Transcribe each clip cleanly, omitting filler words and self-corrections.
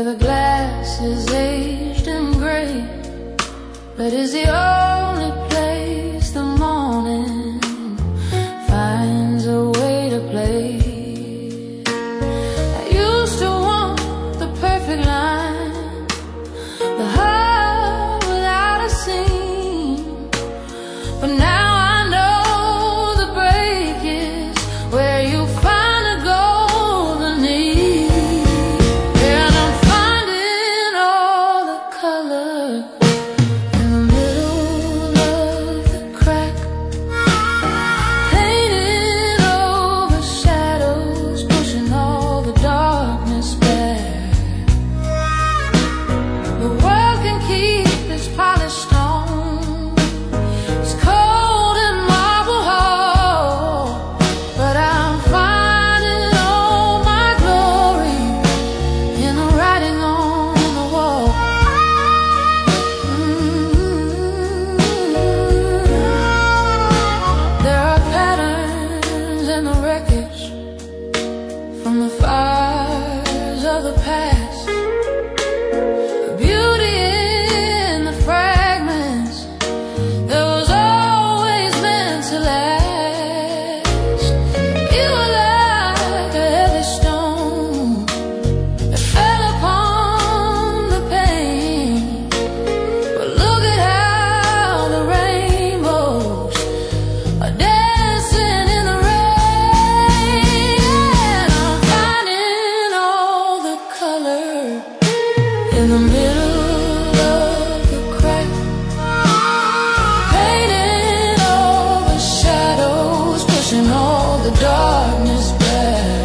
where the glass is aged and gray, but is the only place the morning finds a way to play. I used to want the perfect line, the heart without a seam, but now I know the break is where you find a golden knee. And I'm finding all the color in the middle of the crack, painted over shadows, pushing all the darkness back. The world can keep its polished stone, it's cold in marble hall, but I'm finding all my glory in the writing on the wall. There are patterns in the wreckage from the fires of the past, beauty in the fragments that was always meant to last. You were like a heavy stone that fell upon the pain, but look at how the rainbows are dancing in the rain. I'm finding all the color in the middle of the crack, painted over shadows, pushing all the darkness back.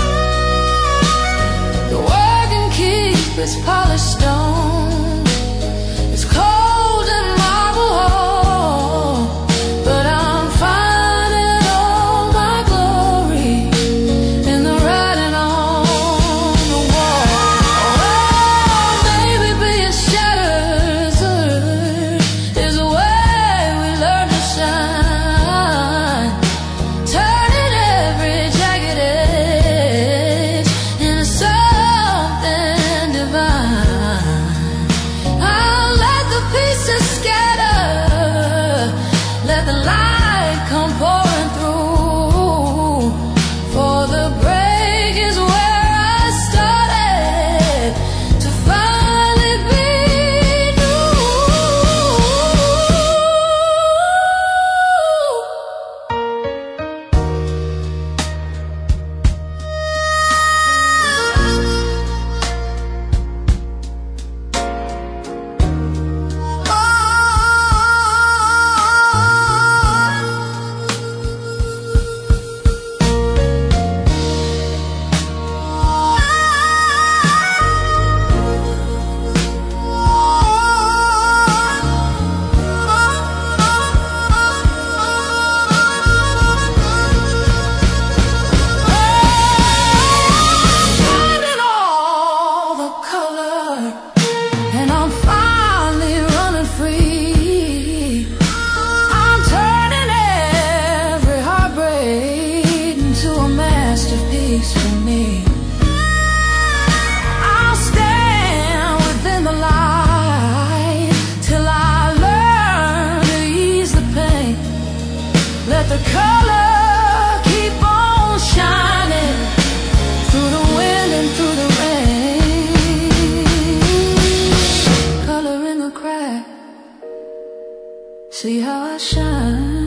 The world can keep its polished stone, it's cold in marble hall, but I'm finding all my glory in the writing on the wall. Oh, maybe being shattered is the way we learn to shine, turning every jagged edge into something divine. I'll let the pieces scatter, let the light come pouring through, for the break is where I started to finally be new. Finding all the color, and I'm finally running free. I'm turning every heartbreak into a masterpiece for me. I'll stand within the light till I learn to ease the pain. Let the color keep on shining through the wind and through the rain. Color in the crack, see how I shine.